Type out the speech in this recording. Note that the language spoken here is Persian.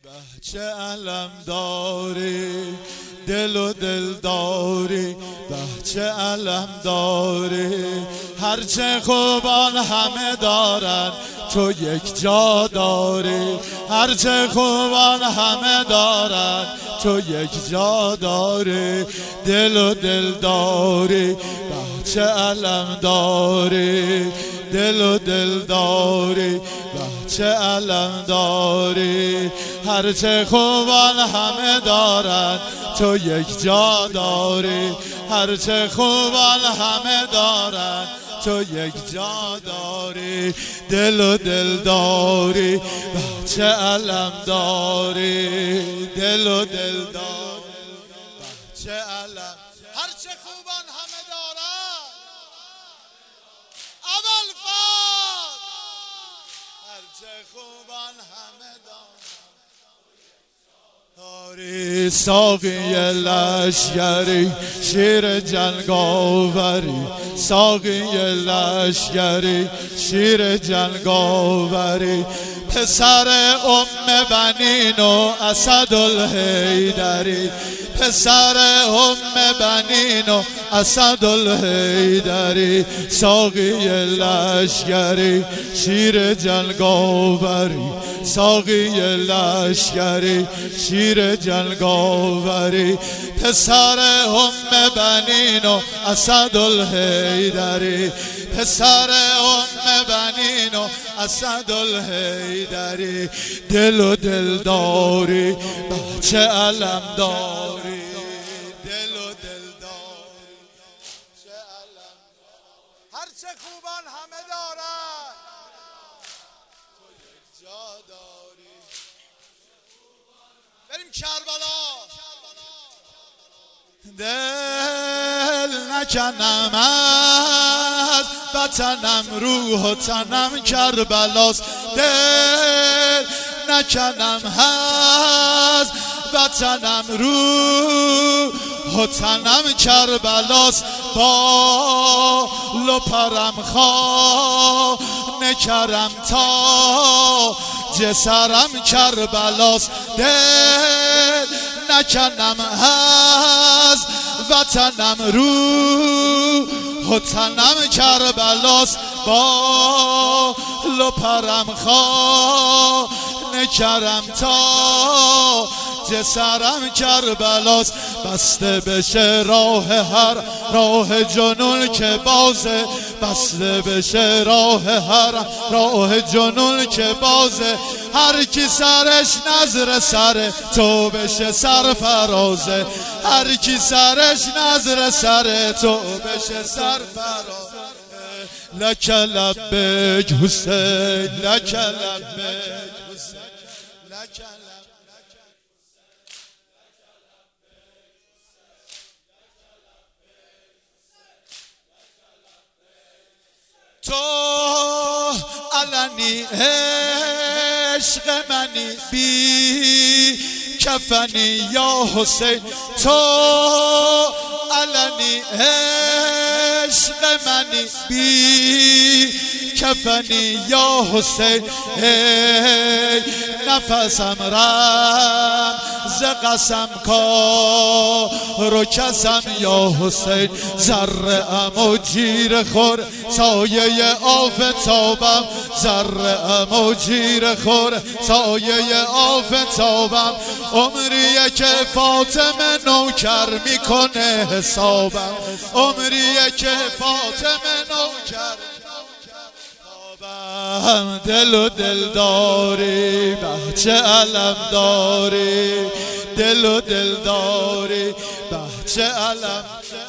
چه علم داری دل و دل داری، چه علم داری. هرچه خوبان همه دارن تو یک جا داری، هرچه خوبان همه دارن تو یک جا داری. دل و دل داری، چه علم داری دل و دل داری، چه علم داری. هرچه خوبان همه دارن تو یک جا داری، هرچه خوبان همه دارن تو یک جا داری. دل و دل داری، چه علم داری دل و دل داری، چه علم. هرچه خوبان همه دارن اول فاد، هرچه خوبان همه داری. ساقی لشگری شیر جنگاوری، ساقی لشگری شیر جنگاوری. پسر ام بنین و اسدالحیدری، پسر ام بنین و اسدالحیدری. ساقی لشگری شیر جنگاوری، ساقی لشگری شیر جنگاوری. پسر ام بنین و اسدالحیدری، پسر ام بنین و اسدالحیدری. دل و دل داری، چه علم داری دل و دل داری، چه علم داری. هرچه خوبان همه دارن تو یک جا داری. بریم کربلا. دل نکنم از وطنم، روح و تنم کربلاست. دل نکنم از وطنم، روح و تنم کربلاست. بال و پرم خانه کرم تا جسرم کربلاست. دل نکنم از وطنم، روح و تنم کربلاست. بال و پرم خانه کرم تا جسرم کربلاست. بسته بشه راه هر راه جنون که بازه، بسته بشه راه هر راه جنون که بازه. هر کی سرش نظر سر تو بشه سرفرازه، هر کی سرش نظر سر تو بشه سرفرازه. لک لبیک حسین، لک لبیک حسین، لک لبیک. تو علنی عشق منی، بی کفنی یا حسین. تو علنی عشق منی، بی کفنی یا حسین. ای نفسم رم ز قسم کارو کسم یا حسین. ذره ام و جیر خور سایه آفتابم، ذره ام و جیر خور سایه آفتابم. عمریه که فاطمه نوکر میکنه حسابم، عمریه که فاطمه نوکر. دل و دل داری، چه علم داری دل و دل داری، چه علم.